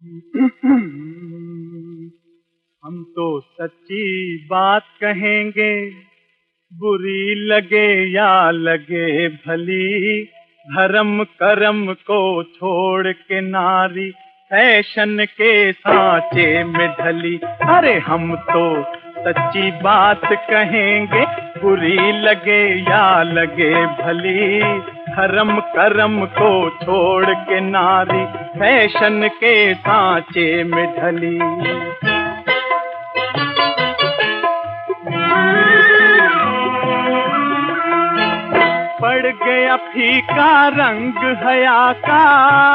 हम तो सच्ची बात कहेंगे, बुरी लगे या लगे भली। धर्म कर्म को छोड़ के नारी फैशन के सांचे में ढली। अरे हम तो सच्ची बात कहेंगे, बुरी लगे या लगे भली। धर्म कर्म को छोड़ के नारी फैशन के सांचे में ढली। पड़ गया फीका रंग हया का,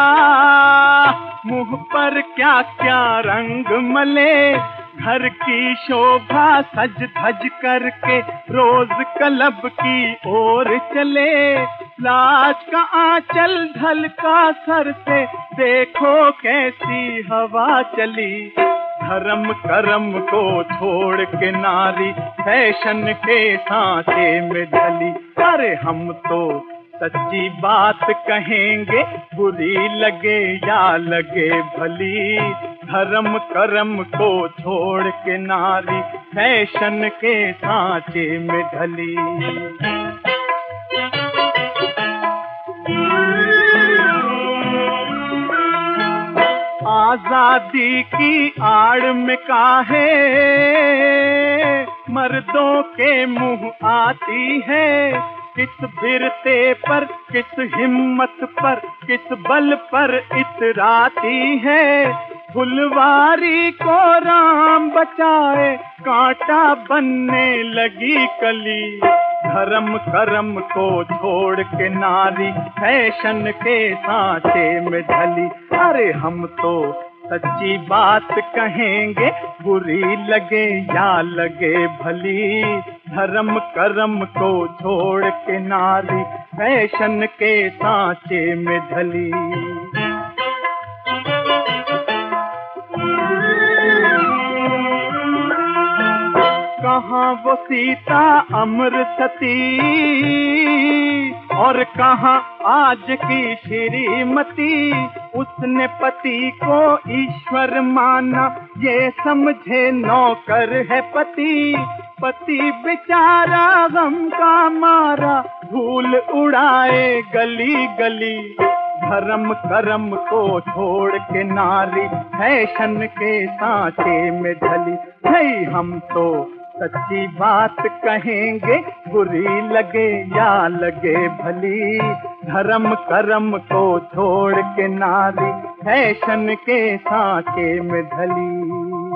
मुंह पर क्या क्या रंग मले। घर की शोभा सज धज करके रोज क्लब की ओर चले। लाज का आंचल ढलका सर से, देखो कैसी हवा चली। धर्म कर्म को छोड़ के नारी फैशन के सांचे में ढली। अरे हम तो सच्ची बात कहेंगे, बुरी लगे या लगे भली। धर्म कर्म को छोड़ के नारी फैशन के सांचे में ढली। आजादी की आड़ में काहे मर्दों के मुंह आती है। किस बिरते पर, किस हिम्मत पर, किस बल पर इतराती है। फुलवारी को राम बचाए, कांटा बनने लगी कली। धर्म कर्म को छोड़ के नारी फैशन के सांचे में ढली। अरे हम तो सच्ची बात कहेंगे, बुरी लगे या लगे भली। धर्म कर्म को छोड़ के नारी फैशन के सांचे में ढली। कहाँ वो सीता अमर सती, और कहाँ आज की श्रीमती। उसने पति को ईश्वर माना, ये समझे नौकर है पति। पति बेचारा गम का मारा, धूल उड़ाए गली गली। धर्म कर्म को छोड़ के नारी फैशन के सांचे में ढली। नहीं हम तो सच्ची बात कहेंगे, बुरी लगे या लगे भली। धर्म कर्म को छोड़ के नारी फैशन के सांचे में ढली।